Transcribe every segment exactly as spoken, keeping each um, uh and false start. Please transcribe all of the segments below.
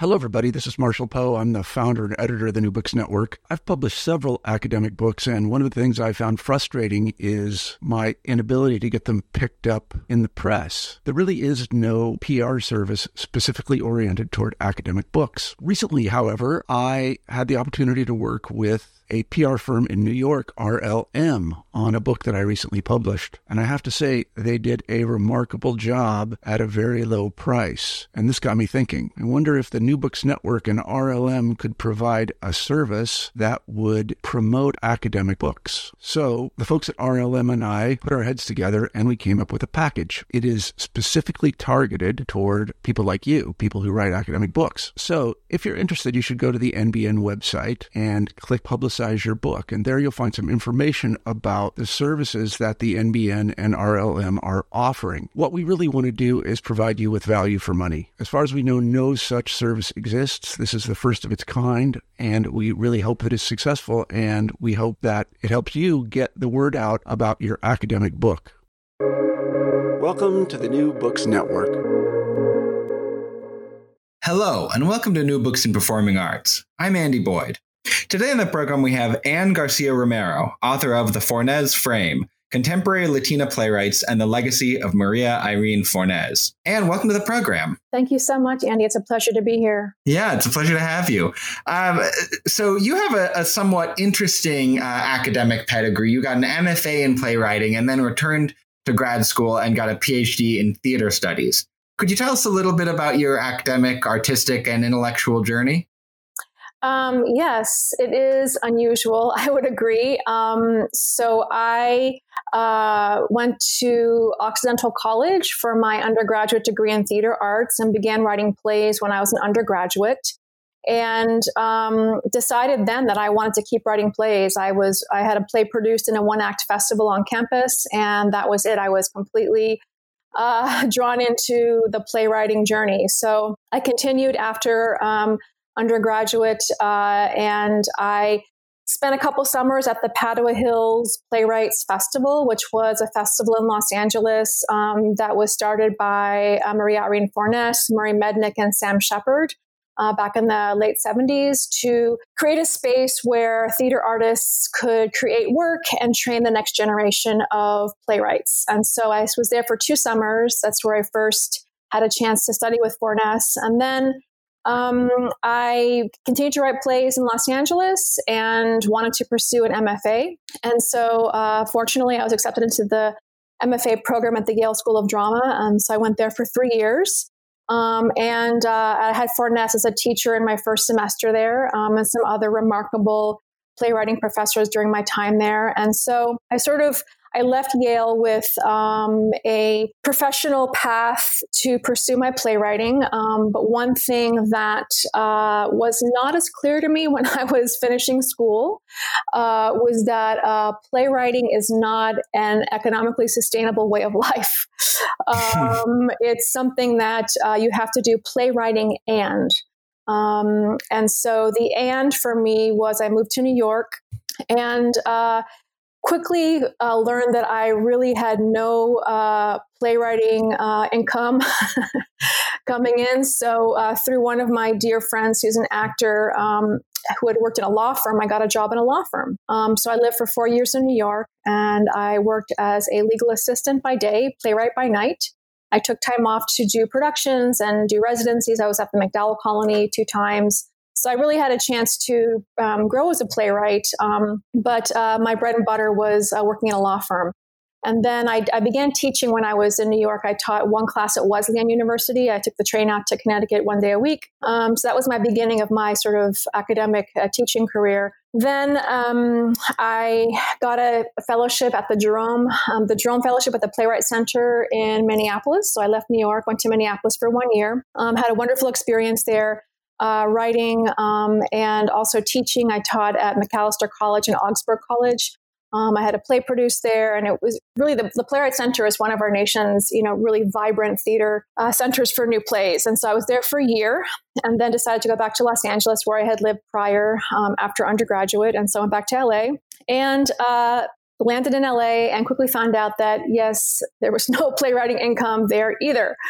Hello, everybody. This is Marshall Poe. I'm the founder and editor of the New Books Network. I've published several academic books, and one of the things I found frustrating is my inability to get them picked up in the press. There really is no P R service specifically oriented toward academic books. Recently, however, I had the opportunity to work with a P R firm in New York, R L M, on a book that I recently published. And I have to say, they did a remarkable job at a very low price. And this got me thinking. I wonder if the New Books Network and R L M could provide a service that would promote academic books. So the folks at R L M and I put our heads together and we came up with a package. It is specifically targeted toward people like you, people who write academic books. So if you're interested, you should go to the N B N website and click Publicize your book. And there you'll find some information about the services that the N B N and R L M are offering. What we really want to do is provide you with value for money. As far as we know, no such service exists. This is the first of its kind, and we really hope that it's successful, and we hope that it helps you get the word out about your academic book. Welcome to the New Books Network. Hello, and welcome to New Books in Performing Arts. I'm Andy Boyd. Today on the program, we have Anne Garcia Romero, author of The Fornes Frame, Contemporary Latina Playwrights and the Legacy of Maria Irene Fornes. Anne, welcome to the program. Thank you so much, Andy. It's a pleasure to be here. Yeah, it's a pleasure to have you. Um, so you have a, a somewhat interesting uh, academic pedigree. You got an M F A in playwriting and then returned to grad school and got a P H D in theater studies. Could you tell us a little bit about your academic, artistic, and intellectual journey? Um, yes, it is unusual. I would agree. Um, so I uh, went to Occidental College for my undergraduate degree in theater arts and began writing plays when I was an undergraduate, and um, decided then that I wanted to keep writing plays. I was I had a play produced in a one-act festival on campus, and that was it. I was completely uh, drawn into the playwriting journey. So I continued after um, undergraduate, uh, and I spent a couple summers at the Padua Hills Playwrights Festival, which was a festival in Los Angeles um, that was started by uh, Maria Irene Fornes, Murray Mednick, and Sam Shepard uh, back in the late seventies to create a space where theater artists could create work and train the next generation of playwrights. And so I was there for two summers. That's where I first had a chance to study with Fornes. And then Um, I continued to write plays in Los Angeles and wanted to pursue an M F A. And so, uh, fortunately, I was accepted into the M F A program at the Yale School of Drama. And so I went there for three years. Um, and uh, I had Fornes as a teacher in my first semester there, um, and some other remarkable playwriting professors during my time there. And so I sort of I left Yale with um, a professional path to pursue my playwriting. Um, but one thing that uh, was not as clear to me when I was finishing school uh, was that uh, playwriting is not an economically sustainable way of life. Um, it's something that uh, you have to do playwriting and. Um, and so the and for me was I moved to New York and uh, quickly uh, learned that I really had no uh, playwriting uh, income coming in. So uh, through one of my dear friends who's an actor um, who had worked in a law firm, I got a job in a law firm. Um, so I lived for four years in New York, and I worked as a legal assistant by day, playwright by night. I took time off to do productions and do residencies. I was at the MacDowell Colony two times. So I really had a chance to um, grow as a playwright, um, but uh, my bread and butter was uh, working in a law firm. And then I, I began teaching when I was in New York. I taught one class at Wesleyan University. I took the train out to Connecticut one day a week. Um, so that was my beginning of my sort of academic uh, teaching career. Then um, I got a fellowship at the Jerome, um, the Jerome Fellowship at the Playwright Center in Minneapolis. So I left New York, went to Minneapolis for one year, um, had a wonderful experience there. Uh, writing um, and also teaching. I taught at Macalester College and Augsburg College. Um, I had a play produced there, and it was really the, the Playwright Center is one of our nation's, you know, really vibrant theater uh, centers for new plays. And so I was there for a year, and then decided to go back to Los Angeles, where I had lived prior um, after undergraduate, and so I went back to L A and uh, landed in L A, and quickly found out that yes, there was no playwriting income there either.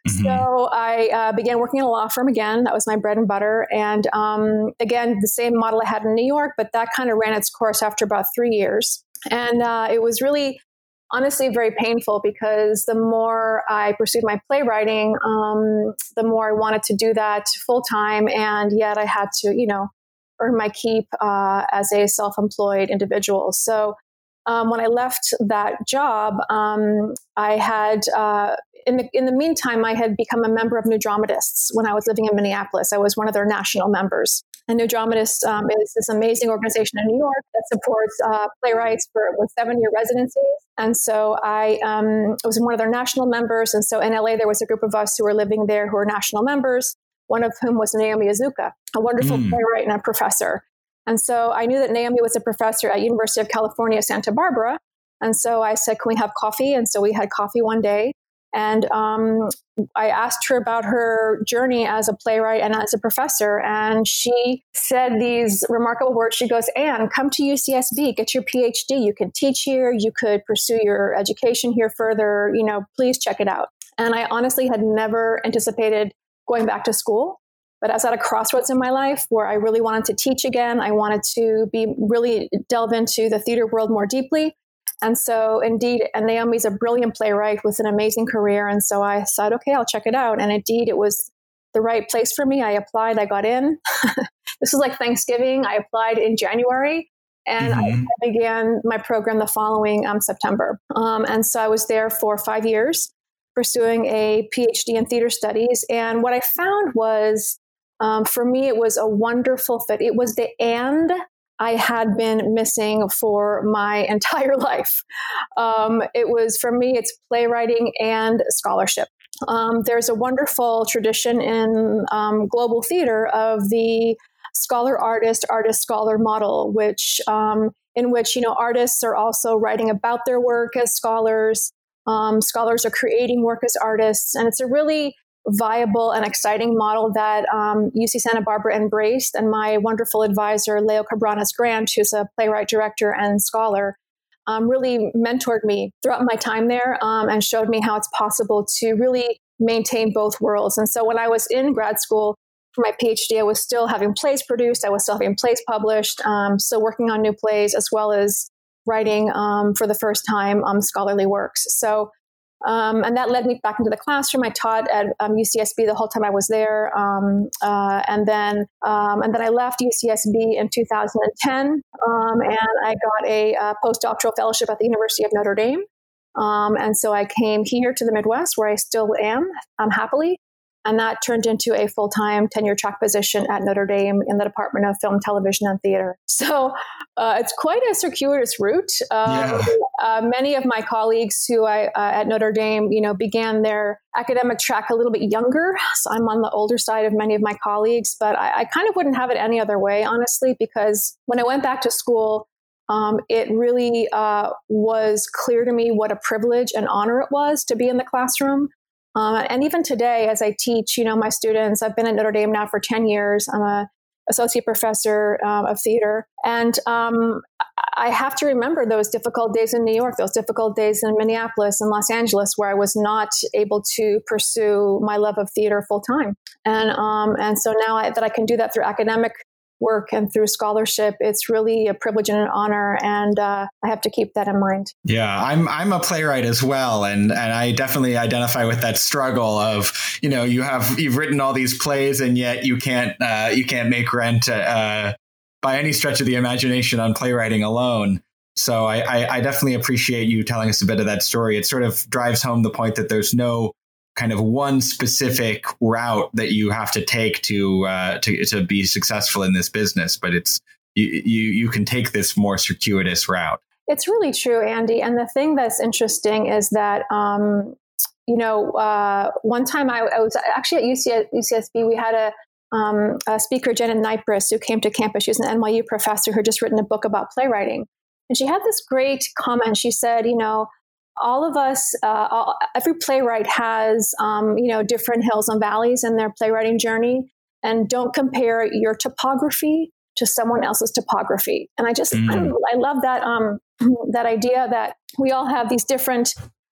Mm-hmm. So I uh, began working in a law firm again. That was my bread and butter. And um, again, the same model I had in New York, but that kind of ran its course after about three years. And uh, it was really, honestly, very painful because the more I pursued my playwriting, um, the more I wanted to do that full time. And yet I had to, you know, earn my keep uh, as a self-employed individual. So um, when I left that job, um, I had, uh, in the in the meantime, I had become a member of New Dramatists when I was living in Minneapolis. I was one of their national members. And New Dramatists um, is this amazing organization in New York that supports uh, playwrights for with seven-year residencies. And so I um, was one of their national members. And so in L A, there was a group of us who were living there who were national members, one of whom was Naomi Iizuka, a wonderful mm. playwright and a professor. And so I knew that Naomi was a professor at University of California, Santa Barbara. And so I said, can we have coffee? And so we had coffee one day. And um, I asked her about her journey as a playwright and as a professor. And she said these remarkable words. She goes, Anne, come to U C S B, get your P H D. You can teach here. You could pursue your education here further. You know, please check it out. And I honestly had never anticipated going back to school. But I was at a crossroads in my life where I really wanted to teach again. I wanted to be really delve into the theater world more deeply. And so indeed, and Naomi's a brilliant playwright with an amazing career. And so I said, okay, I'll check it out. And indeed, it was the right place for me. I applied, I got in. This was like Thanksgiving. I applied in January and mm-hmm. I began my program the following um, September. Um, and so I was there for five years pursuing a P H D in theater studies. And what I found was, um, for me, it was a wonderful fit. It was the and I had been missing for my entire life. Um, it was, for me, it's playwriting and scholarship. Um, there's a wonderful tradition in um, global theater of the scholar-artist, artist-scholar model, which um, in which, you know, artists are also writing about their work as scholars. Um, scholars are creating work as artists. And it's a really viable and exciting model that um, U C Santa Barbara embraced. And my wonderful advisor, Leo Cabranes Grant, who's a playwright, director, and scholar, um, really mentored me throughout my time there um, and showed me how it's possible to really maintain both worlds. And so when I was in grad school for my P H D, I was still having plays produced. I was still having plays published, um, still working on new plays, as well as writing um, for the first time um, scholarly works. So Um, and that led me back into the classroom. I taught at um, U C S B the whole time I was there, um, uh, and then um, and then I left U C S B in two thousand ten, um, and I got a uh, postdoctoral fellowship at the University of Notre Dame. Um, and so I came here to the Midwest, where I still am, um, happily. And that turned into a full-time tenure track position at Notre Dame in the Department of Film, Television, and Theater. So uh, it's quite a circuitous route. Uh, yeah. uh, many of my colleagues who I uh, at Notre Dame, you know, began their academic track a little bit younger. So I'm on the older side of many of my colleagues, but I, I kind of wouldn't have it any other way, honestly, because when I went back to school, um, it really uh, was clear to me what a privilege and honor it was to be in the classroom. Uh, and even today, as I teach, you know, my students, I've been at Notre Dame now for ten years. I'm a associate professor uh, of theater. And um, I have to remember those difficult days in New York, those difficult days in Minneapolis and Los Angeles, where I was not able to pursue my love of theater full time. And um, and so now I, that I can do that through academic work and through scholarship, it's really a privilege and an honor. And uh, I have to keep that in mind. Yeah, I'm I'm a playwright as well. And and I definitely identify with that struggle of, you know, you have you've written all these plays and yet you can't uh, you can't make rent uh, by any stretch of the imagination on playwriting alone. So I, I, I definitely appreciate you telling us a bit of that story. It sort of drives home the point that there's no kind of one specific route that you have to take to uh, to to be successful in this business, but it's you you you can take this more circuitous route. It's really true, Andy. And the thing that's interesting is that um, you know uh, one time I, I was actually at U C S B. We had a, um, a speaker, Janet Nipris, who came to campus. She's an N Y U professor who just written a book about playwriting, and she had this great comment. She said, you know, all of us, uh, all, every playwright has, um, you know, different hills and valleys in their playwriting journey, and don't compare your topography to someone else's topography. And I just, mm. I, I love that, um, that idea that we all have these different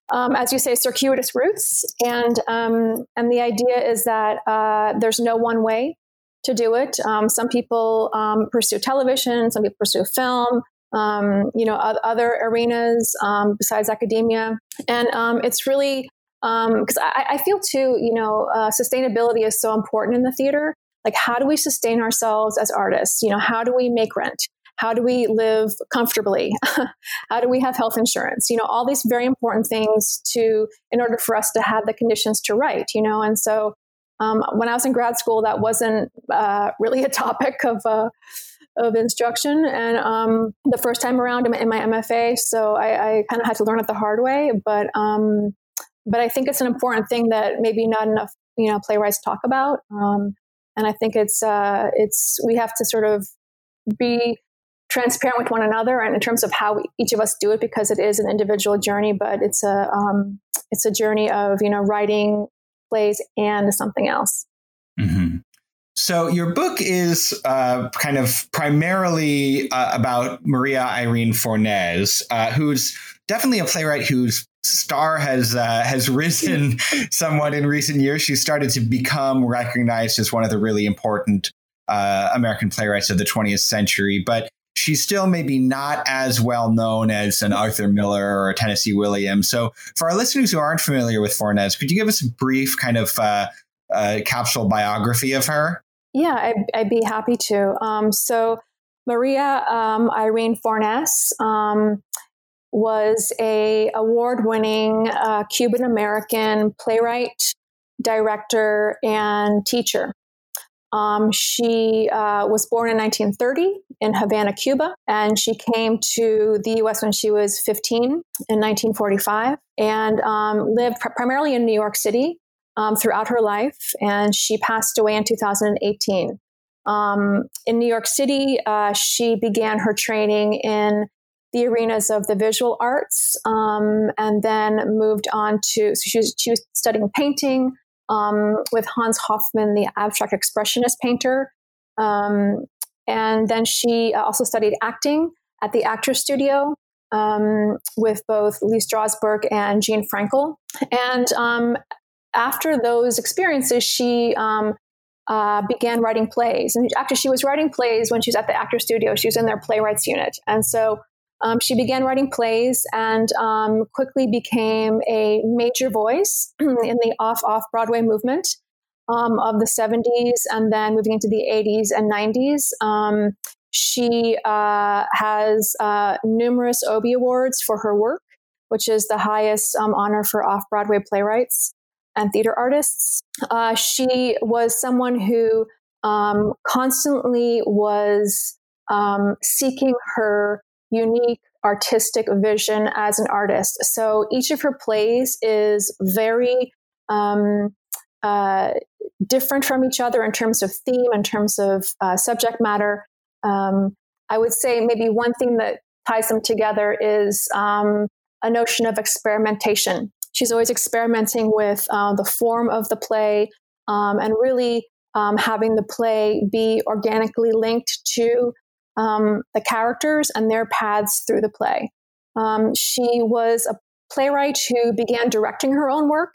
um, as you say, circuitous routes. And um, and the idea is that uh, there's no one way to do it. Um, some people um, pursue television, some people pursue film, um, you know, other arenas um, besides academia. And um, it's really, because um, I, I feel too, you know, uh, sustainability is so important in the theater. Like, how do we sustain ourselves as artists? You know, how do we make rent? How do we live comfortably? How do we have health insurance? You know, all these very important things to, in order for us to have the conditions to write, you know, and so Um, when I was in grad school, that wasn't uh, really a topic of uh, of instruction. And um, the first time around in my, in my M F A, so I, I kind of had to learn it the hard way. But um, but I think it's an important thing that maybe not enough, you know, playwrights talk about. Um, and I think it's uh, it's we have to sort of be transparent with one another, and in terms of how we, each of us do it, because it is an individual journey, but it's a um, it's a journey of, you know, writing plays and something else. Mm-hmm. So your book is uh, kind of primarily uh, about Maria Irene Fornes, uh, who's definitely a playwright whose star has uh, has risen somewhat in recent years. She started to become recognized as one of the really important uh, American playwrights of the twentieth century, but she's still maybe not as well known as an Arthur Miller or a Tennessee Williams. So for our listeners who aren't familiar with Fornes, could you give us a brief kind of uh, uh, capsule biography of her? Yeah, I'd, I'd be happy to. Um, so Maria um, Irene Fornes um, was a award-winning uh, Cuban-American playwright, director, and teacher. Um, she uh, was born in nineteen thirty in Havana, Cuba, and she came to the U S when she was fifteen in nineteen forty-five, and um, lived pr- primarily in New York City um, throughout her life. And she passed away in two thousand eighteen. Um, in New York City, uh, she began her training in the arenas of the visual arts, um, and then moved on to, so she was, she was studying painting, Um, with Hans Hofmann, the abstract expressionist painter. Um, and then she also studied acting at the Actors Studio um, with both Lee Strasberg and Jean Frankel. And um, after those experiences, she um, uh, began writing plays. And actually, she was writing plays when she was at the Actors Studio. She was in their playwrights unit. And so Um, she began writing plays and um, quickly became a major voice in the off-off Broadway movement um, of the seventies, and then moving into the eighties and nineties. Um, she uh, has uh, numerous Obie Awards for her work, which is the highest um, honor for off-Broadway playwrights and theater artists. Uh, she was someone who um, constantly was um, seeking her unique artistic vision as an artist. So each of her plays is very um, uh, different from each other in terms of theme, in terms of uh, subject matter. Um, I would say maybe one thing that ties them together is um, a notion of experimentation. She's always experimenting with uh, the form of the play um, and really um, having the play be organically linked to Um, the characters and their paths through the play. Um, she was a playwright who began directing her own work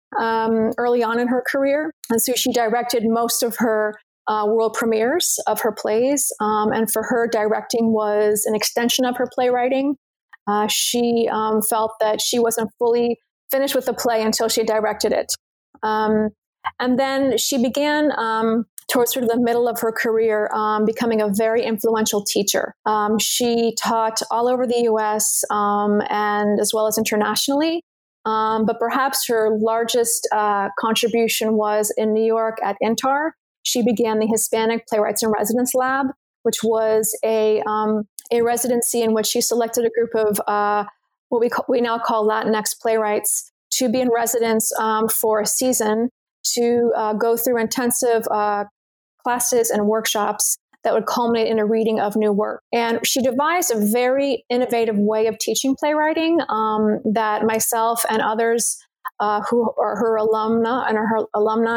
um, early on in her career. And so she directed most of her uh, world premieres of her plays. Um, and for her, directing was an extension of her playwriting. Uh, she um, felt that she wasn't fully finished with the play until she directed it. Um, and then she began um, towards sort of the middle of her career, um, becoming a very influential teacher. Um, she taught all over the U S um, and as well as internationally. Um, but perhaps her largest uh, contribution was in New York at I N T A R. She began the Hispanic Playwrights in Residence Lab, which was a um, a residency in which she selected a group of uh, what we call, we now call Latinx playwrights to be in residence um, for a season to uh, go through intensive uh, classes and workshops that would culminate in a reading of new work. And she devised a very innovative way of teaching playwriting um, that myself and others uh, who are her alumna and her alumni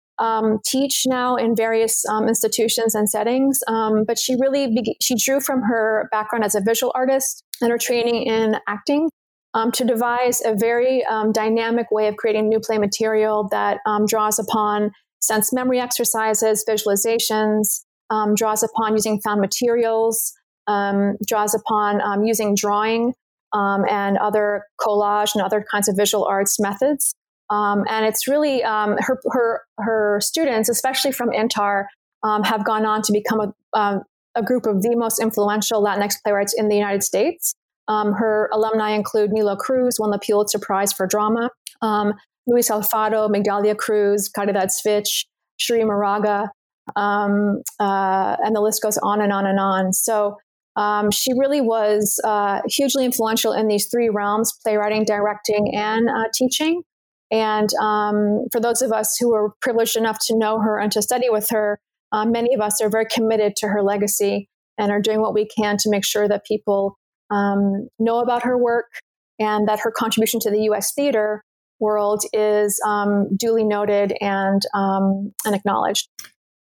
um, teach now in various um, institutions and settings. Um, but she really be- she drew from her background as a visual artist and her training in acting um, to devise a very um, dynamic way of creating new play material that um, draws upon sense memory exercises, visualizations, um, draws upon using found materials, um, draws upon um, using drawing um, and other collage and other kinds of visual arts methods. Um, and it's really um, her, her her students, especially from I N T A R, um, have gone on to become a, um, a group of the most influential Latinx playwrights in the United States. Um, her alumni include Nilo Cruz, won the Pulitzer Prize for Drama, um, Luis Alfaro, Migdalia Cruz, Caridad Svich, Shri Moraga, um, uh, and the list goes on and on and on. So um, she really was uh, hugely influential in these three realms: playwriting, directing, and uh, teaching. And um, for those of us who were privileged enough to know her and to study with her, uh, many of us are very committed to her legacy and are doing what we can to make sure that people um, know about her work and that her contribution to the U S theater world is um, duly noted and um, and acknowledged.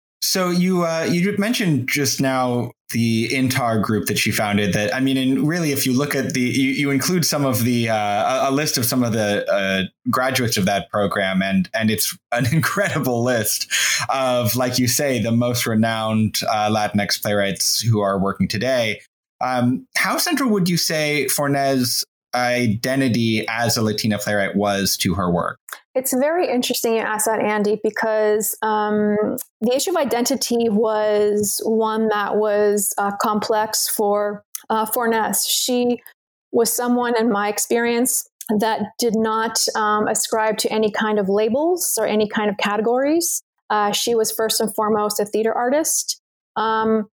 So you uh, you mentioned just now the I N T A R group that she founded. That I mean, and really, if you look at the, you, you include some of the uh, a list of some of the uh, graduates of that program, and and it's an incredible list of, like you say, the most renowned uh, Latinx playwrights who are working today. Um, how central would you say Fornes' identity as a Latina playwright was to her work? It's very interesting you ask that, Andy, because um, the issue of identity was one that was uh, complex for uh, Fornes. She was someone, in my experience, that did not um, ascribe to any kind of labels or any kind of categories. Uh, she was first and foremost a theater artist. Um,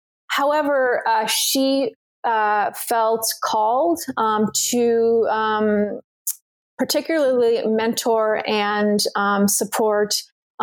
however, uh, she uh, felt called um, to um, particularly mentor and um, support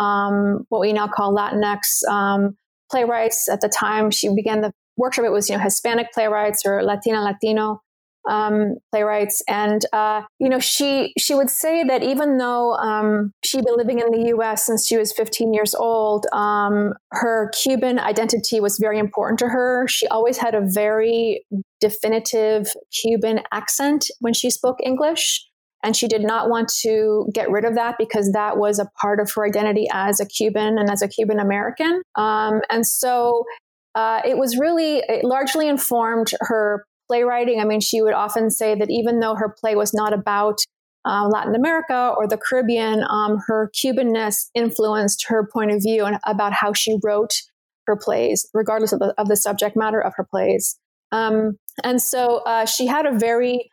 um, what we now call Latinx um, playwrights. At the time she began the workshop, it was, you know, Hispanic playwrights or Latina, Latino um, playwrights. And, uh, you know, she she would say that even though um, she'd been living in the U S since she was fifteen years old, um, her Cuban identity was very important to her. She always had a very definitive Cuban accent when she spoke English. And she did not want to get rid of that because that was a part of her identity as a Cuban and as a Cuban American. Um, and so uh, it was really, it largely informed her playwriting. I mean, she would often say that even though her play was not about uh, Latin America or the Caribbean, um, her Cubanness influenced her point of view and about how she wrote her plays, regardless of the, of the subject matter of her plays. Um, and so uh, she had a very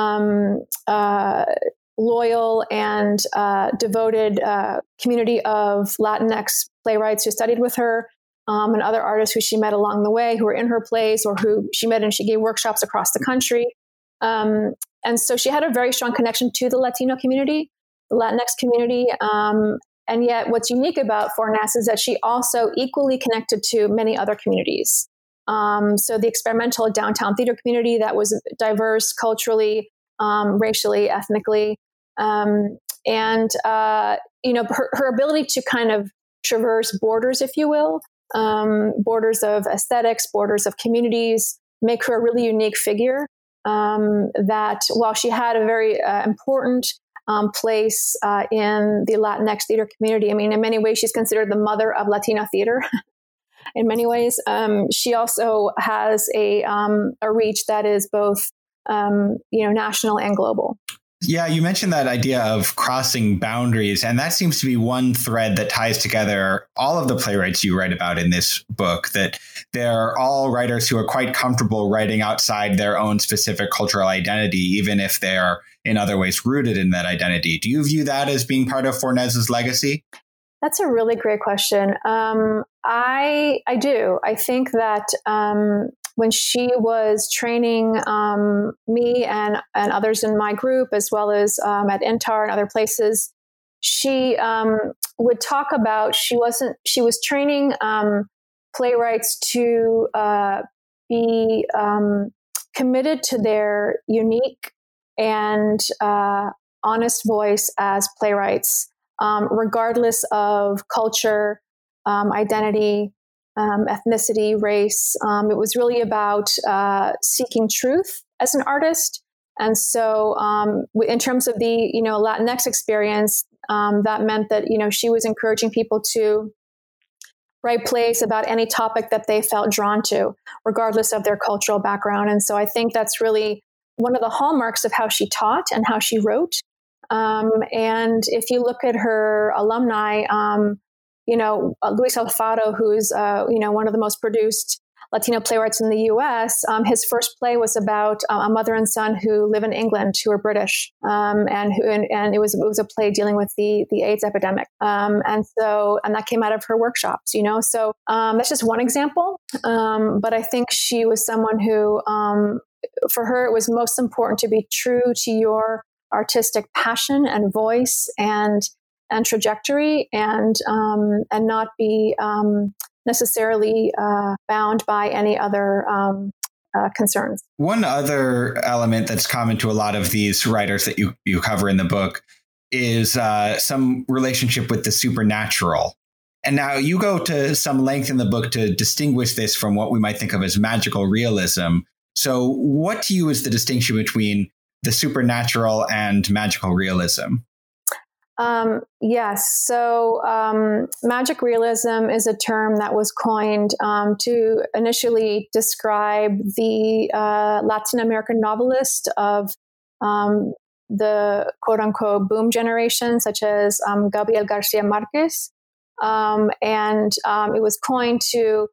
Um, uh, loyal and uh, devoted uh, community of Latinx playwrights who studied with her um, and other artists who she met along the way who were in her plays or who she met and she gave workshops across the country. Um, and so she had a very strong connection to the Latino community, the Latinx community. Um, and yet what's unique about Fornes is that she also equally connected to many other communities. Um, so the experimental downtown theater community that was diverse culturally, um, racially, ethnically, um, and uh, you know her, her ability to kind of traverse borders, if you will, um, borders of aesthetics, borders of communities, make her a really unique figure. Um, that while she had a very uh, important um, place uh, in the Latinx theater community, I mean, in many ways, she's considered the mother of Latino theater. In many ways, um, she also has a um, a reach that is both, um, you know, national and global. Yeah, you mentioned that idea of crossing boundaries, and that seems to be one thread that ties together all of the playwrights you write about in this book, that they're all writers who are quite comfortable writing outside their own specific cultural identity, even if they're in other ways rooted in that identity. Do you view that as being part of Fornes' legacy? That's a really great question. Um, I I do. I think that um, when she was training um, me and, and others in my group, as well as um, at I N T A R and other places, she um, would talk about, she wasn't, she was training um, playwrights to uh, be um, committed to their unique and uh, honest voice as playwrights. Um, regardless of culture, um, identity, um, ethnicity, race. Um, it was really about uh, seeking truth as an artist And so um, in terms of the, you know, Latinx experience, um, that meant that, you know, she was encouraging people to write plays about any topic that they felt drawn to, regardless of their cultural background. And so I think that's really one of the hallmarks of how she taught and how she wrote. Um, and if you look at her alumni, um, you know, uh, Luis Alfaro, who's, uh, you know, one of the most produced Latino playwrights in the U S, um, his first play was about uh, a mother and son who live in England, who are British, um, and who and, and it was it was a play dealing with the the AIDS epidemic, um, and so and that came out of her workshops, you know. So um, that's just one example, um, but I think she was someone who, um, for her, it was most important to be true to your artistic passion and voice and and trajectory, and um, and not be um, necessarily uh, bound by any other um, uh, concerns. One other element that's common to a lot of these writers that you, you cover in the book is uh, some relationship with the supernatural. And now you go to some length in the book to distinguish this from what we might think of as magical realism. So what to you is the distinction between the supernatural and magical realism? Um, yes. So um, magic realism is a term that was coined um, to initially describe the uh, Latin American novelist of um, the quote unquote boom generation, such as um, Gabriel Garcia Marquez. Um, and um, it was coined to,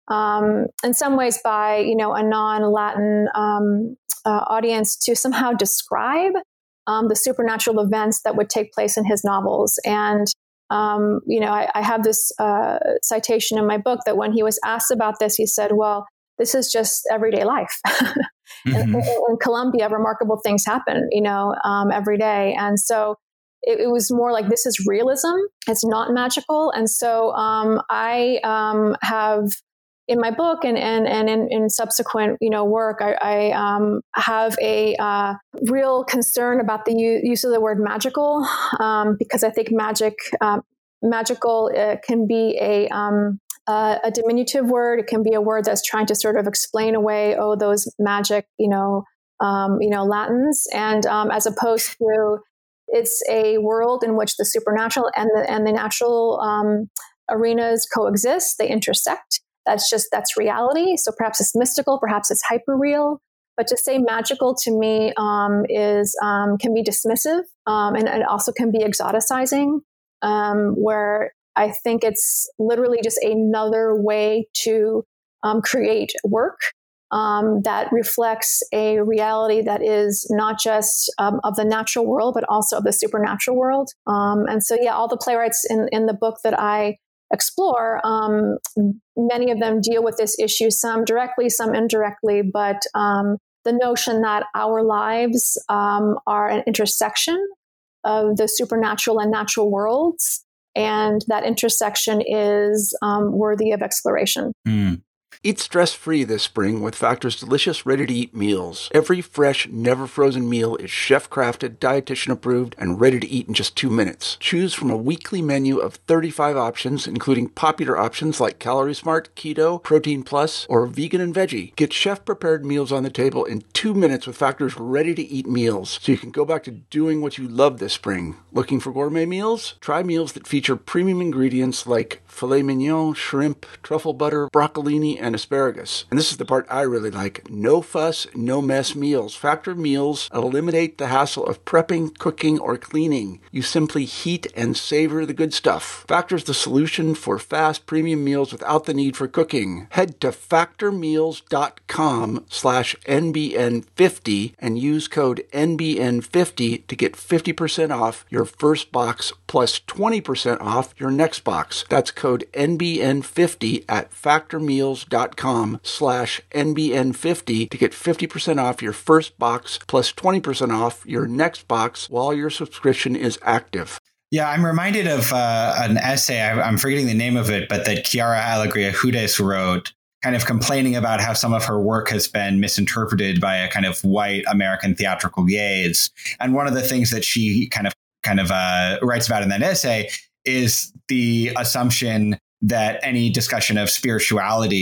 um, in some ways, by, you know, a non-Latin um, uh, audience to somehow describe Um, the supernatural events that would take place in his novels. And, um, you know, I, I have this uh, citation in my book that when he was asked about this, he said, well, this is just everyday life. mm-hmm. in, in Colombia, remarkable things happen, you know, um, every day. And so it, it was more like, this is realism. It's not magical. And so um, I um, have in my book and and and in, in subsequent, you know, work, I, I um, have a uh, real concern about the u- use of the word magical, um, because I think magic, uh, magical uh, can be a um, uh, a diminutive word. It can be a word that's trying to sort of explain away, oh, those magic, you know, um, you know, Latins, and um, as opposed to it's a world in which the supernatural and the and the natural um, arenas coexist. They intersect. That's just, that's reality. So perhaps it's mystical, perhaps it's hyper real. But to say magical to me um, is um, can be dismissive, um, and it also can be exoticizing, um, where I think it's literally just another way to um, create work um, that reflects a reality that is not just um, of the natural world, but also of the supernatural world. Um, and so, yeah, all the playwrights in, in the book that I explore, um, many of them deal with this issue, some directly, some indirectly, but um, the notion that our lives um, are an intersection of the supernatural and natural worlds, and that intersection is um, worthy of exploration. Mm. Eat stress-free this spring with Factor's delicious, ready-to-eat meals. Every fresh, never-frozen meal is chef-crafted, dietitian-approved, and ready to eat in just two minutes. Choose from a weekly menu of thirty-five options, including popular options like Calorie Smart, Keto, Protein Plus, or Vegan and Veggie. Get chef-prepared meals on the table in two minutes with Factor's ready-to-eat meals, so you can go back to doing what you love this spring. Looking for gourmet meals? Try meals that feature premium ingredients like filet mignon, shrimp, truffle butter, broccolini, and asparagus. And this is the part I really like. No fuss, no mess meals. Factor meals eliminate the hassle of prepping, cooking, or cleaning. You simply heat and savor the good stuff. Factor's the solution for fast premium meals without the need for cooking. Head to factormeals.com slash NBN50 and use code N B N fifty to get fifty percent off your first box plus twenty percent off your next box. That's code N B N fifty at factormeals.com slash N B N fifty to get fifty percent off your first box plus twenty percent off your next box while your subscription is active. Yeah, I'm reminded of uh, an essay, I, I'm forgetting the name of it, but that Chiara Alegria Hudes wrote, kind of complaining about how some of her work has been misinterpreted by a kind of white American theatrical gaze. And one of the things that she kind of kind of uh, writes about in that essay is the assumption that any discussion of spirituality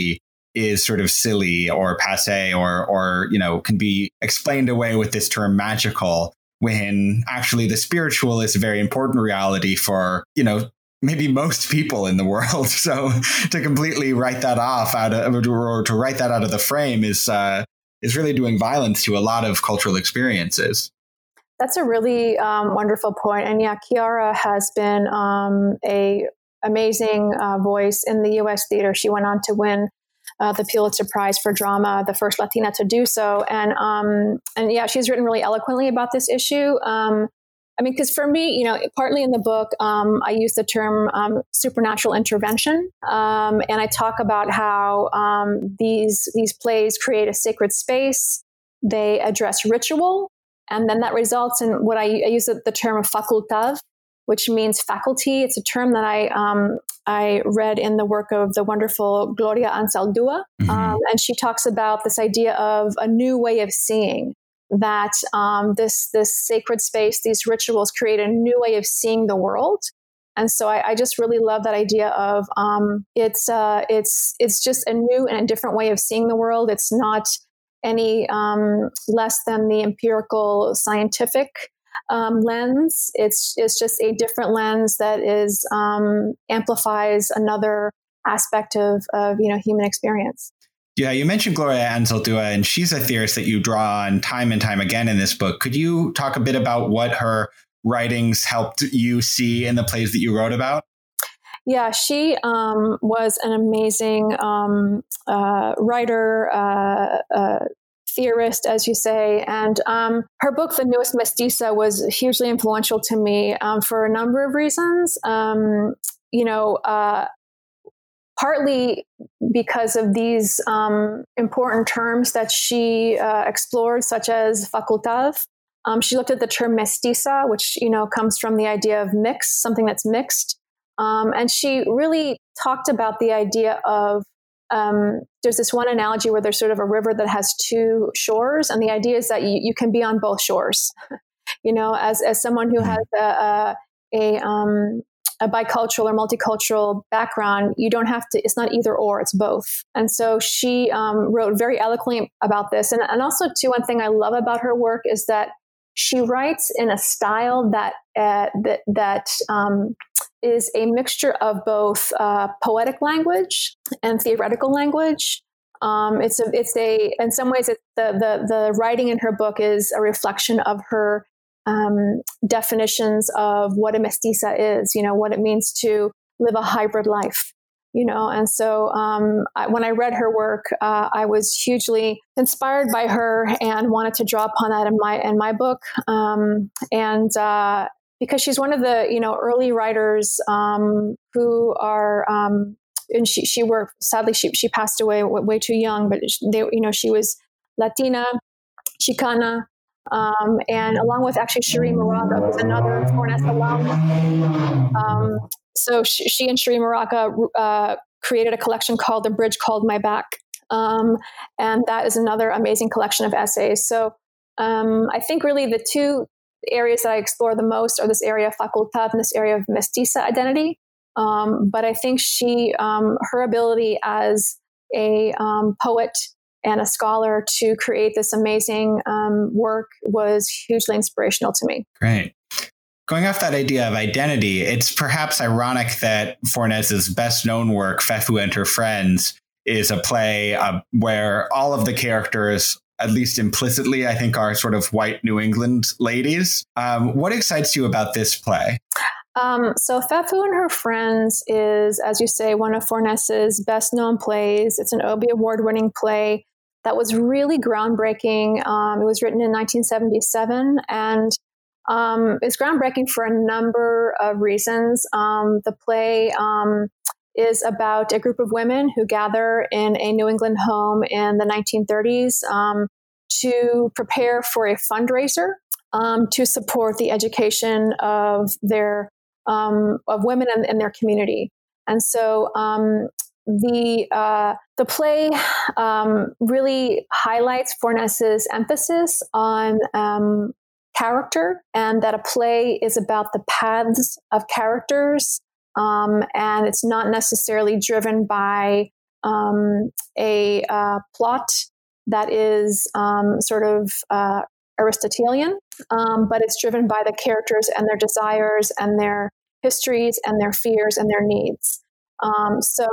is sort of silly or passé or, or, you know, can be explained away with this term magical, when actually the spiritual is a very important reality for, you know, maybe most people in the world. So to completely write that off out of, or to write that out of the frame is, uh, is really doing violence to a lot of cultural experiences. That's a really um, wonderful point. And yeah, Chiara has been um, a amazing uh, voice in the U S theater. She went on to win uh, the Pulitzer Prize for Drama, the first Latina to do so. And um, and yeah, she's written really eloquently about this issue. Um, I mean, because for me, you know, partly in the book, um, I use the term um, supernatural intervention, um, and I talk about how um, these these plays create a sacred space. They address ritual, and then that results in what I, I use the, the term of facultad, which means faculty. It's a term that I um, I read in the work of the wonderful Gloria Anzaldúa. Mm-hmm. Um, and she talks about this idea of a new way of seeing, that um, this this sacred space, these rituals create a new way of seeing the world. And so I, I just really love that idea of um, it's uh, it's it's just a new and a different way of seeing the world. It's not any um, less than the empirical scientific Um, lens. It's it's just a different lens that is um, amplifies another aspect of, of you know human experience. Yeah, you mentioned Gloria Anzaldúa, and she's a theorist that you draw on time and time again in this book. Could you talk a bit about what her writings helped you see in the plays that you wrote about? Yeah, she um, was an amazing um, uh, writer, uh, uh, theorist, as you say. And um, her book, The Newest Mestiza, was hugely influential to me um, for a number of reasons. Um, you know, uh, partly because of these um, important terms that she uh, explored, such as facultad. Um, she looked at the term mestiza, which, you know, comes from the idea of mixed, something that's mixed. Um, and she really talked about the idea of Um, there's this one analogy where there's sort of a river that has two shores, and the idea is that you, you can be on both shores. You know, as as someone who has a a, a, um, a bicultural or multicultural background, you don't have to. It's not either or; it's both. And so she um, wrote very eloquently about this. And and also, too, one thing I love about her work is that she writes in a style that uh, that that. Um, is a mixture of both uh, poetic language and theoretical language. Um, it's a, it's a, in some ways, it's the, the the writing in her book is a reflection of her um, definitions of what a mestiza is. You know, what it means to live a hybrid life. You know, and so um, I, when I read her work, uh, I was hugely inspired by her and wanted to draw upon that in my in my book. Um, and uh, Because she's one of the, you know, early writers um, who are, um, and she she worked. Sadly, she she passed away way, way too young. But they, you know, she was Latina, Chicana, um, and along with actually Cherríe Moraga, who's another Fornes alum. Um, so she, she and Cherríe Moraga uh, created a collection called "The Bridge Called My Back," um, and that is another amazing collection of essays. So um, I think really the two areas that I explore the most are this area of facultad and this area of mestiza identity. Um, but I think she, um, her ability as a um, poet and a scholar to create this amazing um, work was hugely inspirational to me. Great. Going off that idea of identity, it's perhaps ironic that Fornes's best known work, Fefu and Her Friends, is a play uh, where all of the characters, at least implicitly, I think, are sort of white New England ladies. Um, what excites you about this play? Um, so Fefu and Her Friends is, as you say, one of Fornes's best known plays. It's an Obie Award-winning play that was really groundbreaking. Um, it was written in nineteen seventy-seven, and um, it's groundbreaking for a number of reasons. Um, the play um, is about a group of women who gather in a New England home in the nineteen thirties um, to prepare for a fundraiser um, to support the education of their um, of women in, in their community. And so um, the uh, the play um, really highlights Fornes's emphasis on um, character, and that a play is about the paths of characters. Um, and it's not necessarily driven by um, a uh, plot that is um, sort of uh, Aristotelian, um, but it's driven by the characters and their desires and their histories and their fears and their needs. Um, so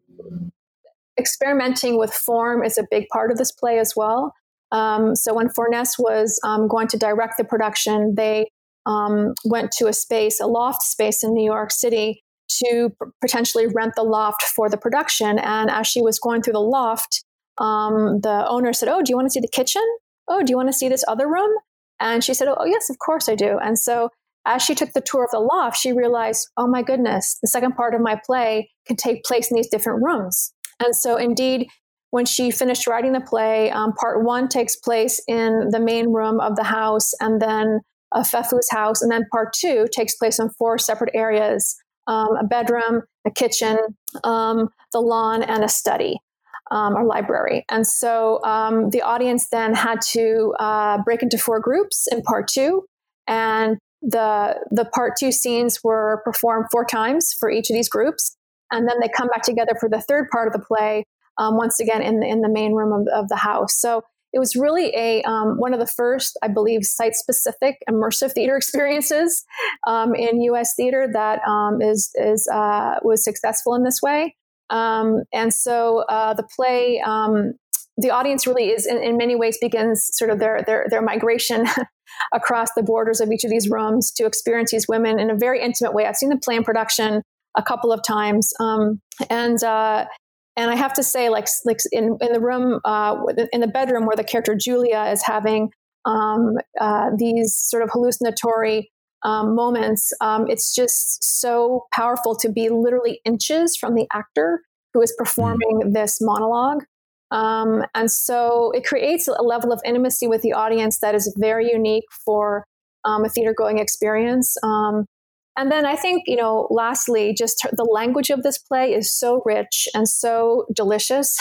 experimenting with form is a big part of this play as well. Um, so when Fornés was um, going to direct the production, they um, went to a space, a loft space in New York City, to p- potentially rent the loft for the production. And as she was going through the loft, um, the owner said, "Oh, do you want to see the kitchen? Oh, do you want to see this other room?" And she said, "Oh, yes, of course I do." And so as she took the tour of the loft, she realized, oh my goodness, the second part of my play can take place in these different rooms. And so indeed, when she finished writing the play, um, part one takes place in the main room of the house, and then uh, Fefu's house. And then part two takes place in four separate areas, um, a bedroom, a kitchen, um, the lawn, and a study. Um, or library. And so um, the audience then had to uh, break into four groups in part two. And the the part two scenes were performed four times for each of these groups. And then they come back together for the third part of the play, um, once again in the, in the main room of, of the house. So it was really a um, one of the first, I believe, site-specific immersive theater experiences um, in U S theater that um, is is uh, was successful in this way. Um, and so uh, the play, um, the audience really is, in, in many ways, begins sort of their their, their migration across the borders of each of these rooms to experience these women in a very intimate way. I've seen the play in production a couple of times, um, and uh, and I have to say, like like in in the room, uh, in the bedroom where the character Julia is having um, uh, these sort of hallucinatory Um, moments, um, it's just so powerful to be literally inches from the actor who is performing mm. this monologue. Um, and so it creates a level of intimacy with the audience that is very unique for um, a theater going experience. Um, and then I think, you know, lastly, just the language of this play is so rich and so delicious.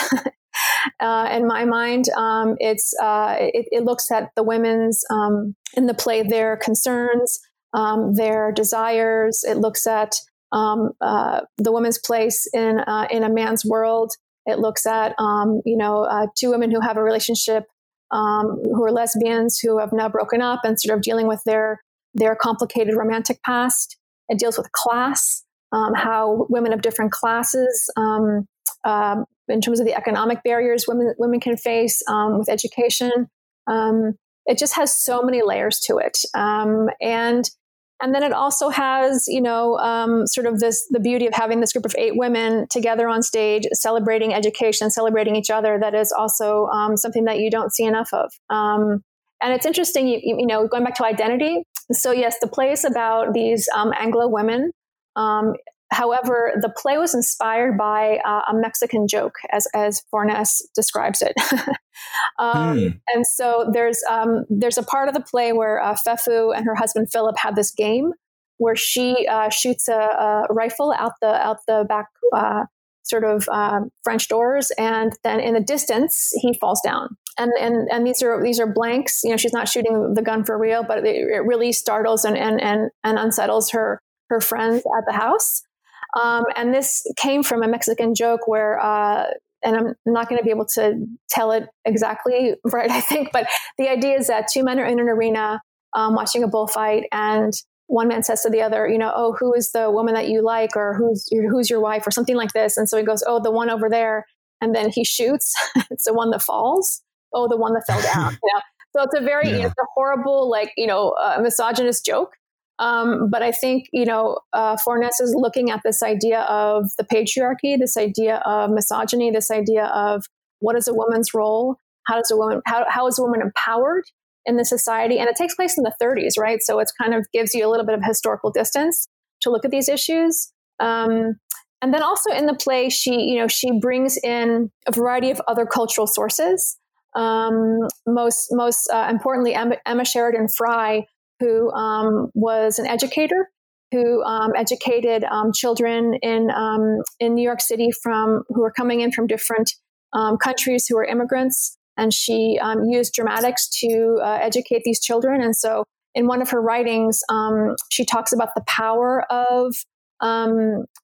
Uh, in my mind, um, it's uh, it, it looks at the women's um, in the play, their concerns, Um, their desires. It looks at um, uh, the woman's place in uh, in a man's world. It looks at um, you know uh, two women who have a relationship, um, who are lesbians, who have now broken up and sort of dealing with their their complicated romantic past. It deals with class, um, how women of different classes, um, uh, in terms of the economic barriers women women can face um, with education. Um, it just has so many layers to it, um, and And then it also has, you know, um, sort of this, the beauty of having this group of eight women together on stage, celebrating education, celebrating each other. That is also um, something that you don't see enough of. Um, and it's interesting, you, you know, going back to identity. So yes, the play is about these um, Anglo women. Um, however, the play was inspired by uh, a Mexican joke, as, as Fornés describes it. Um, hmm. And so there's um, there's a part of the play where uh, Fefu and her husband Philip have this game where she uh, shoots a, a rifle out the out the back uh, sort of uh, French doors, and then in the distance he falls down. And and and these are these are blanks. You know, she's not shooting the gun for real, but it, it really startles and and and and unsettles her her friends at the house. Um, and this came from a Mexican joke where. Uh, And I'm not going to be able to tell it exactly right, I think. But the idea is that two men are in an arena um, watching a bullfight, and one man says to the other, you know, oh, who is the woman that you like, or who's your, who's your wife, or something like this. And so he goes, oh, the one over there. And then he shoots. It's the one that falls. Oh, the one that fell down. You know? So it's a very, yeah. it's a horrible, like, you know, uh, misogynist joke. Um, but I think, you know, uh, Fornés is looking at this idea of the patriarchy, this idea of misogyny, this idea of what is a woman's role? How does a woman, how, how is a woman empowered in the society? And it takes place in the thirties, right? So it's kind of gives you a little bit of historical distance to look at these issues. Um, and then also in the play, she, you know, she brings in a variety of other cultural sources. Um, most, most uh, importantly, Emma, Emma Sheridan Fry, who um, was an educator, who um, educated um, children in um, in New York City from who were coming in from different um, countries who were immigrants, and she um, used dramatics to uh, educate these children. And so, in one of her writings, um, she talks about the power of um,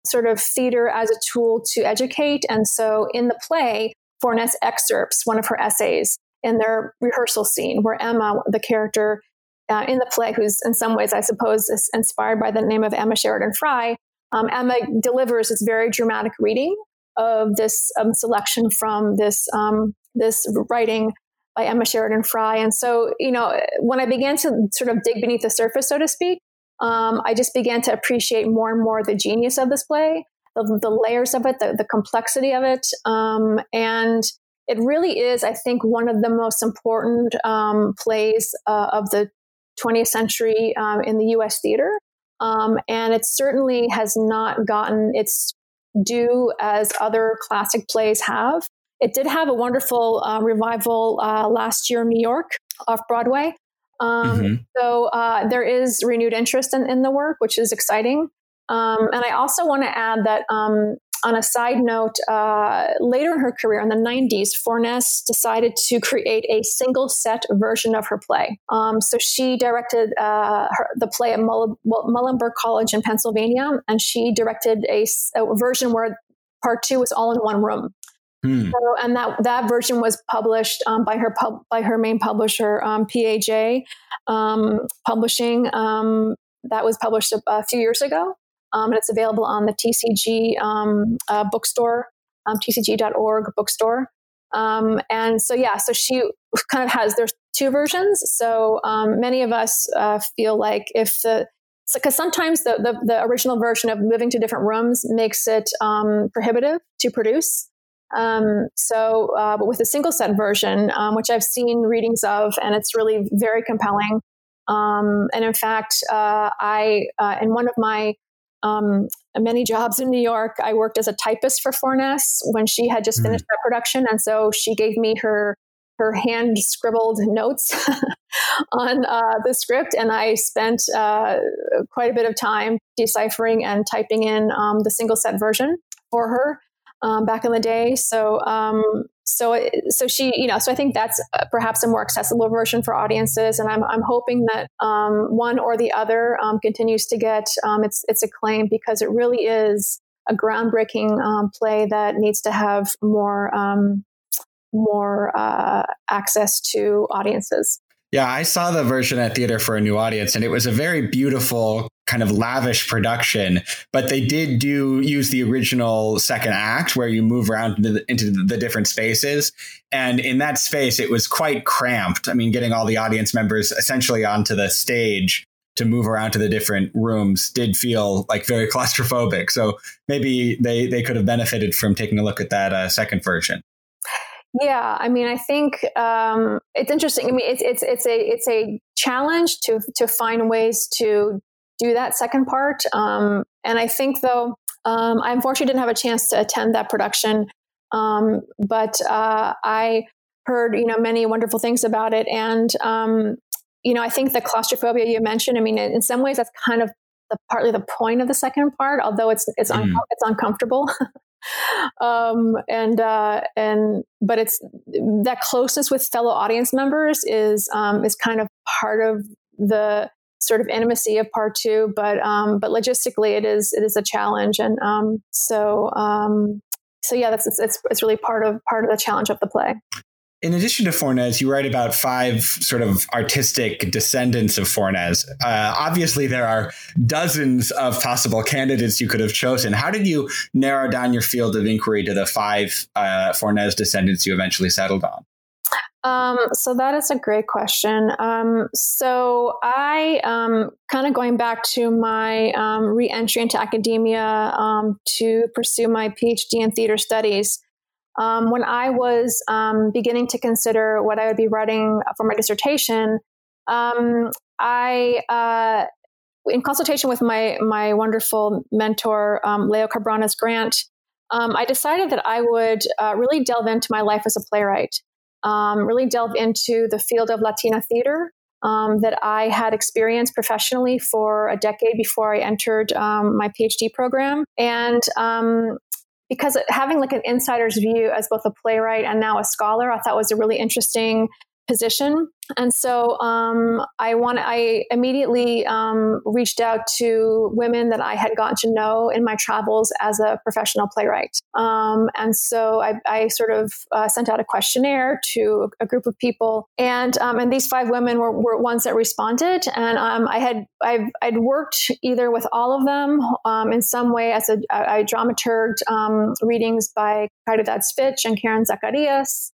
sort of theater as a tool to educate. And so in the play, Fornes excerpts one of her essays in their rehearsal scene where Emma, the character uh, in the play, who's in some ways, I suppose, is inspired by the name of Emma Sheridan Fry, um, Emma delivers this very dramatic reading of this um, selection from this um, this writing by Emma Sheridan Fry. And so, you know, when I began to sort of dig beneath the surface, so to speak, um, I just began to appreciate more and more the genius of this play, the, the layers of it, the, the complexity of it. Um, and it really is, I think, one of the most important um, plays uh, of the twentieth century um, in the U S theater. Um, and it certainly has not gotten its due as other classic plays have. It did have a wonderful uh, revival uh, last year in New York off Broadway. Um, mm-hmm. So uh, there is renewed interest in, in the work, which is exciting. Um, and I also want to add that um, on a side note, uh, later in her career in the nineties, Fornes decided to create a single set version of her play. Um, so she directed uh, her, the play at Mull- Muhlenberg College in Pennsylvania, and she directed a, a version where part two was all in one room. Hmm. So, and that that version was published um, by her pub, by her main publisher, um, P A J um, Publishing. Um, that was published a, a few years ago, um, and it's available on the T C G um, uh, bookstore, um, T C G dot org bookstore. Um, and so, yeah, so she kind of has there's two versions. So um, many of us uh, feel like if the because so, sometimes the, the the original version of moving to different rooms makes it um, prohibitive to produce. Um, so, uh, but with the single set version, um, which I've seen readings of, and it's really very compelling. Um, and in fact, uh, I, uh, in one of my, um, many jobs in New York, I worked as a typist for Fornes when she had just finished mm. that production. And so she gave me her, her hand scribbled notes on, uh, the script. And I spent, uh, quite a bit of time deciphering and typing in, um, the single set version for her. Um, back in the day. So, um, so, so she, you know, so I think that's perhaps a more accessible version for audiences. And I'm, I'm hoping that, um, one or the other, um, continues to get, um, its, its acclaim because it really is a groundbreaking, um, play that needs to have more, um, more, uh, access to audiences. Yeah, I saw the version at Theater for a New Audience, and it was a very beautiful, kind of lavish production. But they did do use the original second act where you move around into the, into the different spaces. And in that space, it was quite cramped. I mean, getting all the audience members essentially onto the stage to move around to the different rooms did feel like very claustrophobic. So maybe they, they could have benefited from taking a look at that uh, second version. Yeah, I mean, I think um, it's interesting. I mean, it's it's it's a it's a challenge to to find ways to do that second part. Um, and I think, though, um, I unfortunately didn't have a chance to attend that production, um, but uh, I heard you know many wonderful things about it. And um, you know, I think the claustrophobia you mentioned. I mean, in some ways, that's kind of the, partly the point of the second part, although it's it's mm. un- it's uncomfortable. um, and, uh, and, but it's that closeness with fellow audience members is, um, is kind of part of the sort of intimacy of part two, but, um, but logistically it is, it is a challenge. And, um, so, um, so yeah, that's, it's, it's, it's really part of, part of the challenge of the play. In addition to Fornes, you write about five sort of artistic descendants of Fornes. Uh, obviously, there are dozens of possible candidates you could have chosen. How did you narrow down your field of inquiry to the five uh, Fornes descendants you eventually settled on? Um, so that is a great question. Um, so I, um, kind of going back to my um, re-entry into academia um, to pursue my PhD in theater studies. Um, when I was um, beginning to consider what I would be writing for my dissertation, um, I, uh, in consultation with my my wonderful mentor, um, Leo Cabranes Grant, um, I decided that I would uh, really delve into my life as a playwright, um, really delve into the field of Latina theater um, that I had experienced professionally for a decade before I entered um, my PhD program. And um, because having like an insider's view as both a playwright and now a scholar, I thought was a really interesting position. And so um, I want I immediately um, reached out to women that I had gotten to know in my travels as a professional playwright. Um, and so I, I sort of uh, sent out a questionnaire to a group of people, and um, and these five women were, were ones that responded. And um, I had I've, I'd worked either with all of them um, in some way as a I dramaturged um, readings by Caridad Svich and Karen Zacarias.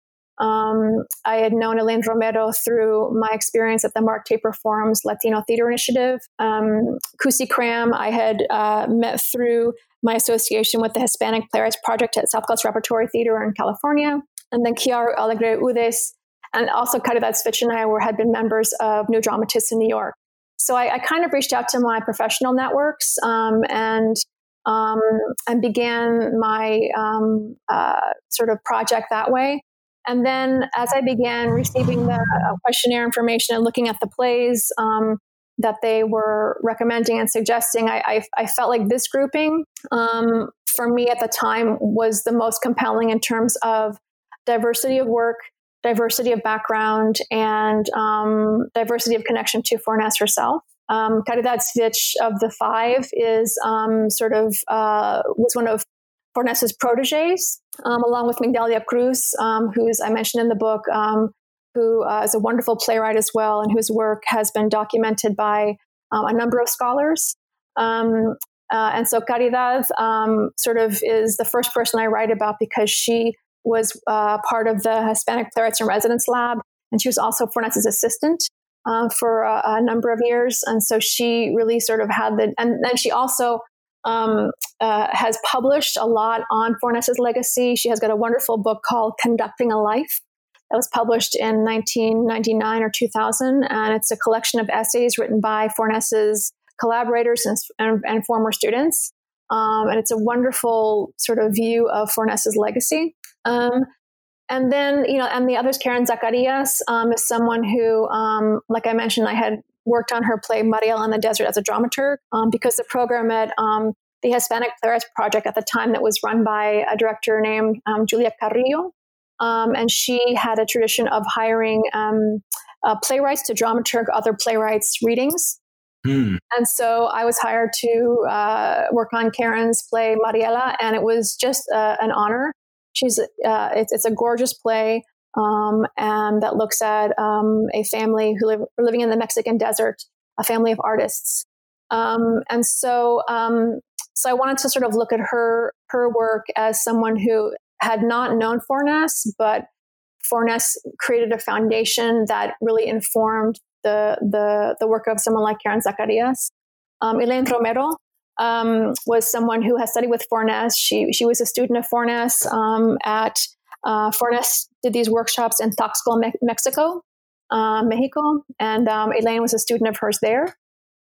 Um, I had known Elaine Romero through my experience at the Mark Taper Forum's Latino Theater Initiative. Um, Kusi Cram, I had uh, met through my association with the Hispanic Playwrights Project at South Coast Repertory Theater in California. And then Kiara Alegre Udes, and also Caridad Svich and I were, had been members of New Dramatists in New York. So I, I kind of reached out to my professional networks um, and um, and began my um, uh, sort of project that way. And then as I began receiving the uh, questionnaire information and looking at the plays um, that they were recommending and suggesting, I, I, I felt like this grouping um, for me at the time was the most compelling in terms of diversity of work, diversity of background, and um, diversity of connection to Fornes herself. Um, Caridad Svich of the five is um, sort of uh, was one of Fornes's proteges, um, along with Migdalia Cruz, um, who's I mentioned in the book, um, who uh, is a wonderful playwright as well, and whose work has been documented by um, a number of scholars. Um, uh, and so Caridad um, sort of is the first person I write about because she was uh, part of the Hispanic Playwrights in Residence Lab, and she was also Fornes's assistant uh, for a, a number of years. And so she really sort of had the, and then she also Um, uh, has published a lot on Fornes's legacy. She has got a wonderful book called Conducting a Life that was published in nineteen ninety-nine or two thousand. And it's a collection of essays written by Fornes's collaborators and, and, and former students. Um, and it's a wonderful sort of view of Fornes's legacy. Um, and then, you know, and the others, Karen Zacarias um, is someone who, um, like I mentioned, I had worked on her play Mariela in the Desert as a dramaturg um, because the program at um, the Hispanic Playwrights Project at the time that was run by a director named um, Julia Carrillo. Um, and she had a tradition of hiring um, uh, playwrights to dramaturg other playwrights' readings. Hmm. And so I was hired to uh, work on Karen's play Mariela, and it was just uh, an honor. She's uh, it's, it's a gorgeous play. Um, and that looks at um, a family who live living in the Mexican desert, a family of artists. Um, and so, um, so I wanted to sort of look at her her work as someone who had not known Fornes, but Fornes created a foundation that really informed the the, the work of someone like Karen Zacarias. Um, Elaine Romero um, was someone who has studied with Fornes. She she was a student of Fornes um, at Uh, Fornes did these workshops in Taxco, Me- Mexico, uh, Mexico, and um, Elaine was a student of hers there.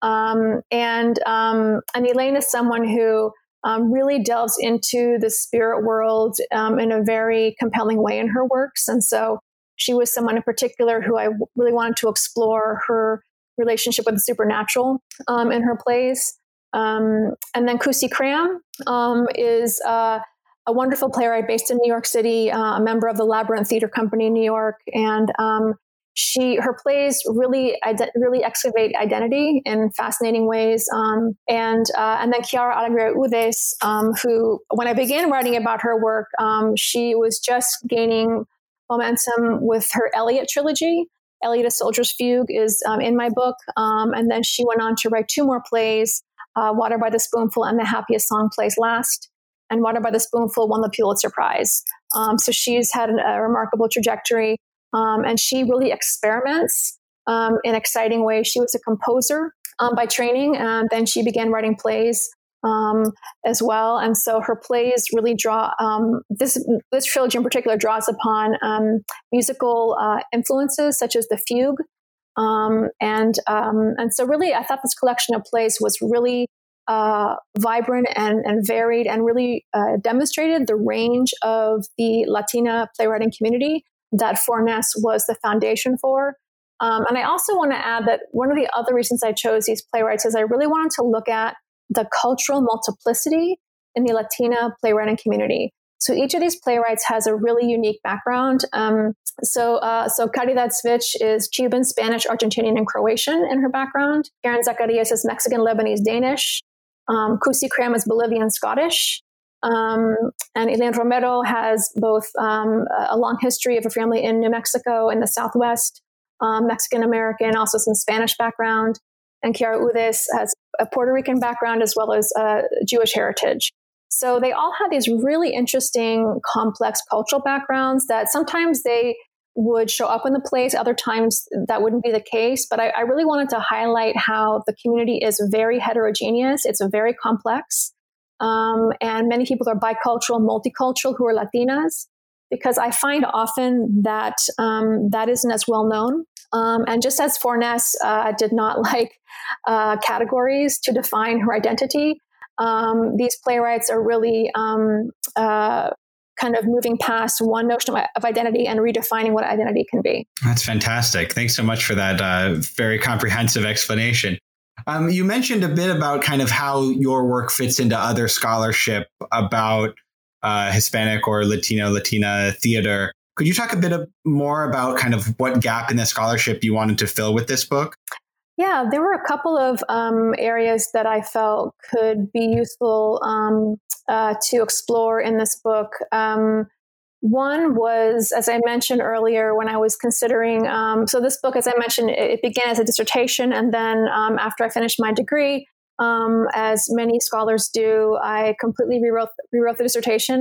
Um, and um, and Elaine is someone who um, really delves into the spirit world um, in a very compelling way in her works. And so she was someone in particular who I w- really wanted to explore her relationship with the supernatural um, in her plays. Um, and then Kusi Cram um, is uh, a wonderful playwright based in New York City, uh, a member of the Labyrinth Theater Company in New York. And um, she, her plays really, ide- really excavate identity in fascinating ways. Um, and uh, and then Kiara Alegre Udes, um, who, when I began writing about her work, um, she was just gaining momentum with her Eliot trilogy. Eliot, A Soldier's Fugue is um, in my book. Um, and then she went on to write two more plays, uh, Water by the Spoonful and The Happiest Song Plays Last. And Water by the Spoonful won the Pulitzer Prize. Um, so she's had an, a remarkable trajectory, um, and she really experiments um, in exciting ways. She was a composer um, by training, and then she began writing plays um, as well. And so her plays really draw, um, this this trilogy in particular draws upon um, musical uh, influences such as the fugue. Um, and um, and so really, I thought this collection of plays was really Uh, vibrant and, and varied, and really uh, demonstrated the range of the Latina playwriting community that Fornes was the foundation for. Um, and I also want to add that one of the other reasons I chose these playwrights is I really wanted to look at the cultural multiplicity in the Latina playwriting community. So each of these playwrights has a really unique background. Um, so, uh, so Caridad Svich is Cuban, Spanish, Argentinian, and Croatian in her background. Karen Zacharias is Mexican, Lebanese, Danish. Um, Kusi Kram is Bolivian, Scottish. Um, and Elaine Romero has both um, a long history of a family in New Mexico in the Southwest, um, Mexican American, also some Spanish background. And Chiara Udes has a Puerto Rican background as well as uh, Jewish heritage. So they all have these really interesting, complex cultural backgrounds that sometimes they would show up in the plays, other times that wouldn't be the case. But I, I really wanted to highlight how the community is very heterogeneous. It's very complex. Um, and many people are bicultural, multicultural who are Latinas, because I find often that um, that isn't as well known. Um, and just as Fornes uh, did not like uh, categories to define her identity, um, these playwrights are really um, uh, kind of moving past one notion of, of identity and redefining what identity can be. That's fantastic. Thanks so much for that uh, very comprehensive explanation. Um, you mentioned a bit about kind of how your work fits into other scholarship about uh, Hispanic or Latino, Latina theater. Could you talk a bit of, more about kind of what gap in the scholarship you wanted to fill with this book? Yeah, there were a couple of um, areas that I felt could be useful um, uh, to explore in this book. Um, One was, as I mentioned earlier, when I was considering, um, so this book, as I mentioned, it, it began as a dissertation. And then um, after I finished my degree, um, as many scholars do, I completely rewrote, rewrote the dissertation.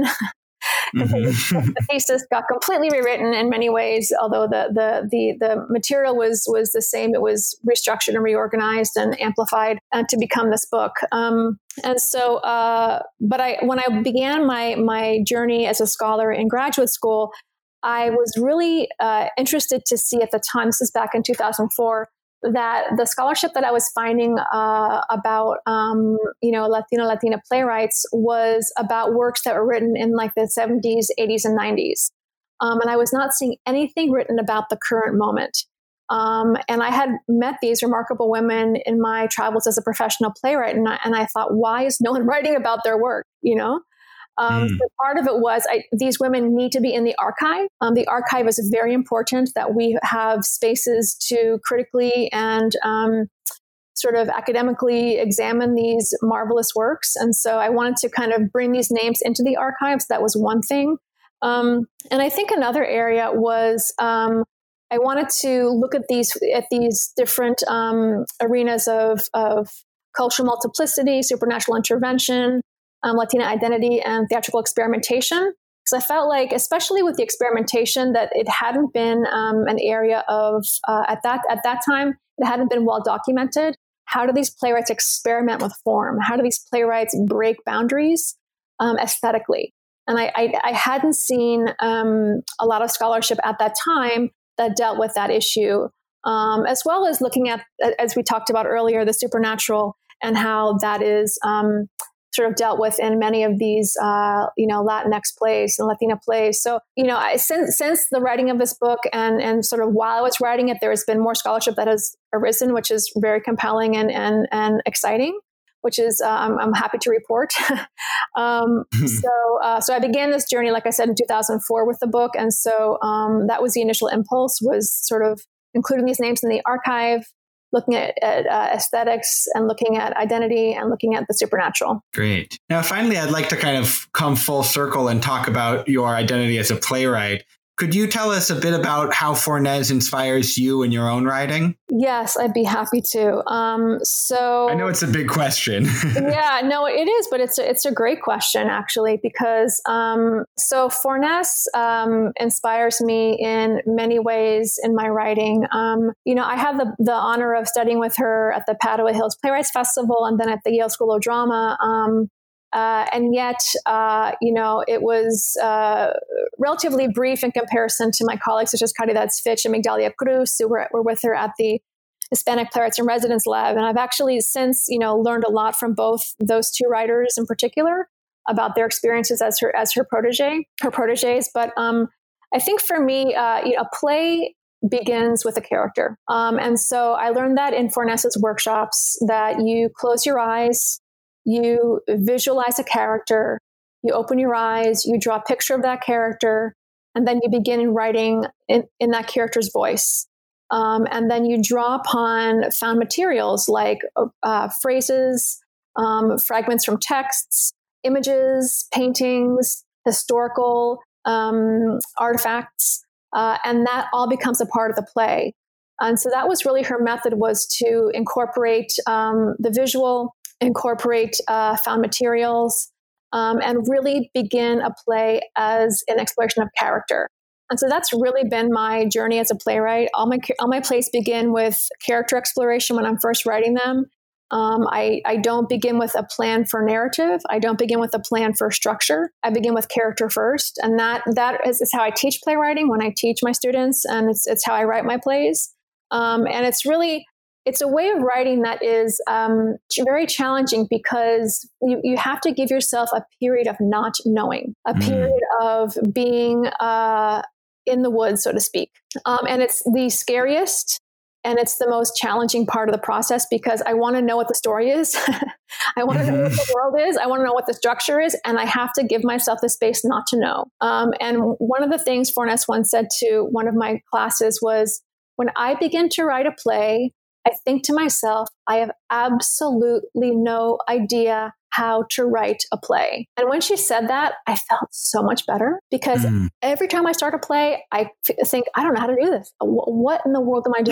Mm-hmm. The thesis got completely rewritten in many ways, although the, the, the, the material was, was the same. It was restructured and reorganized and amplified uh, to become this book. Um, and so, uh, but I, when I began my, my journey as a scholar in graduate school, I was really uh, interested to see at the time, this is back in two thousand four, that the scholarship that I was finding uh, about, um, you know, Latino, Latina playwrights was about works that were written in like the seventies, eighties, and nineties. Um, and I was not seeing anything written about the current moment. Um, and I had met these remarkable women in my travels as a professional playwright. And I, and I thought, why is no one writing about their work, you know? Um, mm. So part of it was I, these women need to be in the archive. Um, the archive is very important, that we have spaces to critically and um, sort of academically examine these marvelous works. And so I wanted to kind of bring these names into the archives. That was one thing. Um, and I think another area was um, I wanted to look at these at these different um, arenas of, of cultural multiplicity, supernatural intervention, Um, Latina identity, and theatrical experimentation. Because I felt like, especially with the experimentation, that it hadn't been um, an area of uh, at that at that time it hadn't been well documented. How do these playwrights experiment with form? How do these playwrights break boundaries um, aesthetically? And I, I, I hadn't seen um, a lot of scholarship at that time that dealt with that issue, um, as well as looking at, as we talked about earlier, the supernatural and how that is Um, sort of dealt with in many of these, uh, you know, Latinx plays and Latina plays. So, you know, I, since since the writing of this book and and sort of while I was writing it, there has been more scholarship that has arisen, which is very compelling and and and exciting, which is uh, I'm, I'm happy to report. um, so uh, so I began this journey, like I said, in two thousand four with the book, and so um, that was the initial impulse, was sort of including these names in the archive, looking at, at uh, aesthetics and looking at identity and looking at the supernatural. Great. Now, finally, I'd like to kind of come full circle and talk about your identity as a playwright. Could you tell us a bit about how Fornes inspires you in your own writing? Yes, I'd be happy to. Um, so I know it's a big question. Yeah, no, it is, but it's a, it's a great question, actually, because um, so Fornes um, inspires me in many ways in my writing. Um, you know, I had the, the honor of studying with her at the Padua Hills Playwrights Festival and then at the Yale School of Drama. Um, Uh, and yet, uh, you know, it was uh, relatively brief in comparison to my colleagues such as Caridad Svich and Migdalia Cruz, who were, were with her at the Hispanic Playwrights in Residence Lab. And I've actually since, you know, learned a lot from both those two writers in particular about their experiences as her as her protege, her proteges. But um, I think for me, uh, you know, a play begins with a character. Um, and so I learned that in Fornes's workshops, that you close your eyes, you visualize a character, you open your eyes, you draw a picture of that character, and then you begin writing in, in that character's voice. Um, and then you draw upon found materials like uh, phrases, um, fragments from texts, images, paintings, historical um, artifacts, uh, and that all becomes a part of the play. And so that was really her method, was to incorporate um, the visual, incorporate uh, found materials, um, and really begin a play as an exploration of character. And so that's really been my journey as a playwright. All my all my plays begin with character exploration when I'm first writing them. Um, I, I don't begin with a plan for narrative. I don't begin with a plan for structure. I begin with character first. And that that is, is how I teach playwriting when I teach my students, and it's it's how I write my plays. Um, and it's really, it's a way of writing that is um, very challenging, because you, you have to give yourself a period of not knowing, a mm. period of being uh, in the woods, so to speak. Um, and it's the scariest, and it's the most challenging part of the process, because I want to know what the story is. I want to mm-hmm. know what the world is. I want to know what the structure is. And I have to give myself the space not to know. Um, and one of the things Fornes once said to one of my classes was, when I begin to write a play, I think to myself, I have absolutely no idea how to write a play. And when she said that, I felt so much better, because mm. every time I start a play, I f- think, I don't know how to do this. What in the world am I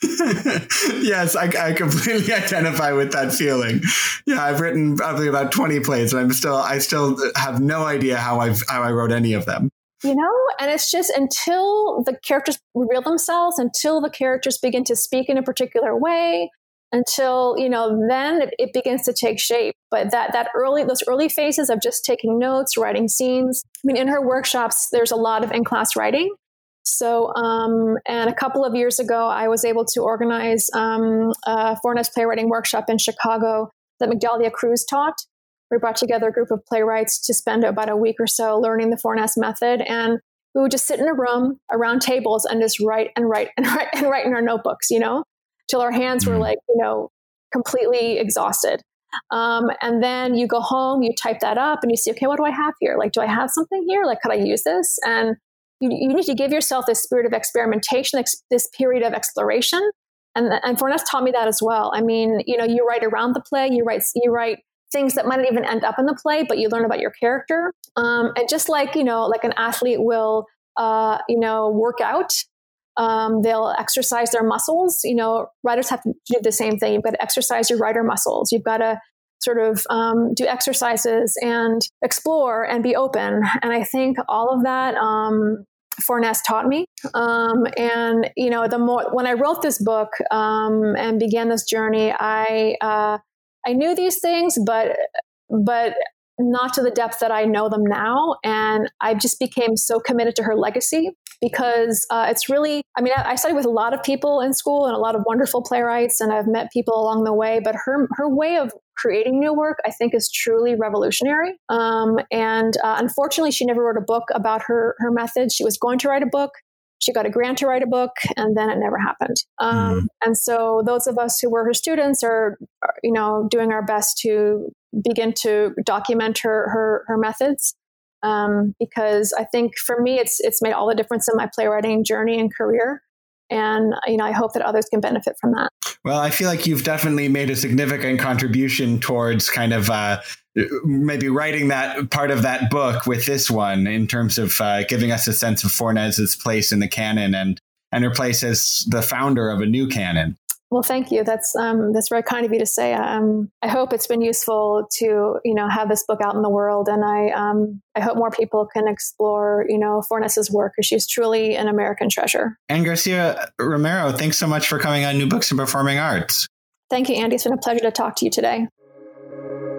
doing? Yes, I, I completely identify with that feeling. Yeah, I've written probably about twenty plays, and I'm still, I still have no idea how I've, how I wrote any of them. You know, and it's just until the characters reveal themselves, until the characters begin to speak in a particular way, until, you know, then it, it begins to take shape. But that that early, those early phases of just taking notes, writing scenes. I mean, in her workshops, there's a lot of in-class writing. So, um, and a couple of years ago, I was able to organize um, a Fornes playwriting workshop in Chicago that Migdalia Cruz taught. We brought together a group of playwrights to spend about a week or so learning the Fornes method. And we would just sit in a room around tables and just write and write and write and write in our notebooks, you know, till our hands were like, you know, completely exhausted. Um, and then you go home, you type that up and you see, okay, what do I have here? Like, do I have something here? Like, could I use this? And you, you need to give yourself this spirit of experimentation, ex- this period of exploration. And, and Fornes taught me that as well. I mean, you know, you write around the play, you write, you write, things that might not even end up in the play, but you learn about your character. Um, and just like, you know, like an athlete will, uh, you know, work out, um, they'll exercise their muscles. You know, writers have to do the same thing. You've got to exercise your writer muscles. You've got to sort of um, do exercises and explore and be open. And I think all of that, um, Fornes taught me. Um, and, you know, the more, when I wrote this book um, and began this journey, I, uh, I knew these things, but but not to the depth that I know them now. And I just became so committed to her legacy, because uh, it's really, I mean, I, I studied with a lot of people in school and a lot of wonderful playwrights, and I've met people along the way, but her her way of creating new work, I think, is truly revolutionary. Um, and uh, unfortunately, she never wrote a book about her her method. She was going to write a book. She got a grant to write a book, and then it never happened. Um, mm. And so those of us who were her students are, are, you know, doing our best to begin to document her her, her methods, um, because I think for me, it's it's made all the difference in my playwriting journey and career. And, you know, I hope that others can benefit from that. Well, I feel like you've definitely made a significant contribution towards kind of uh, maybe writing that part of that book with this one, in terms of uh, giving us a sense of Fornes's place in the canon and, and her place as the founder of a new canon. Well, thank you. That's um, that's very kind of you to say. Um, I hope it's been useful to, you know, have this book out in the world, and I um, I hope more people can explore, you know, Fornes's work, because she's truly an American treasure. Anne Garcia Romero, thanks so much for coming on New Books in Performing Arts. Thank you, Andy. It's been a pleasure to talk to you today.